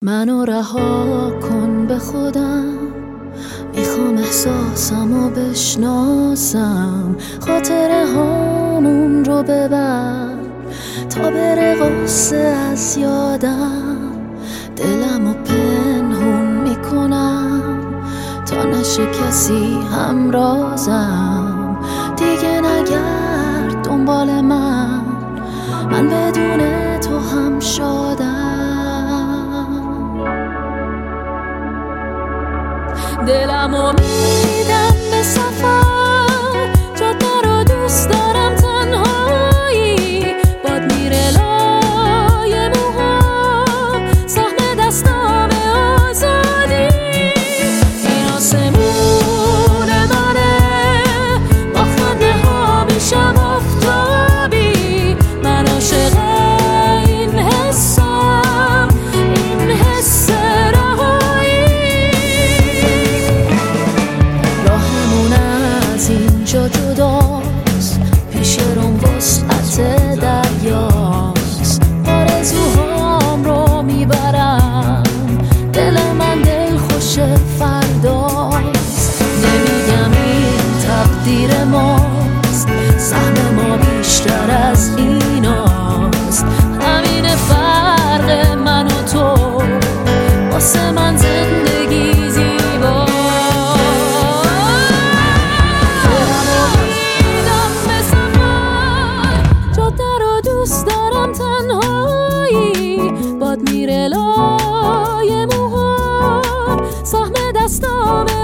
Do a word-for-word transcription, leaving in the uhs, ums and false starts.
منو رها کن به خودم، میخوام احساسمو بشناسم. خاطره هامون رو ببر تا بره غصه از یادم. دلمو پنهون میکنم تا نشه کسی همرازم. دیگه نگرد دنبال من، من بدون تو هم شادم. دلمو میدم به سفر، جاده رو دوست دارم تنهایی. باد میره لای موهام، سهم دستام آزادی. این آسمون منه، با خنده ها میشم آفتابی. من عاشق این حسم، این حس رهایی. راهمون از اینجا جداست، پیش روم وسعت دریاست. آرزوهام رو میبرم، دل من دل خوش فرداست. نمیگم این تقدیر ماست، سهم ما بیشتر از ایناست. همین فرق من و تو، واسه من زندگی زیباست. دلمو میدم به سفر، جاده رو دوست دارم تنهایی. باد میره لای موهام، سهم دستام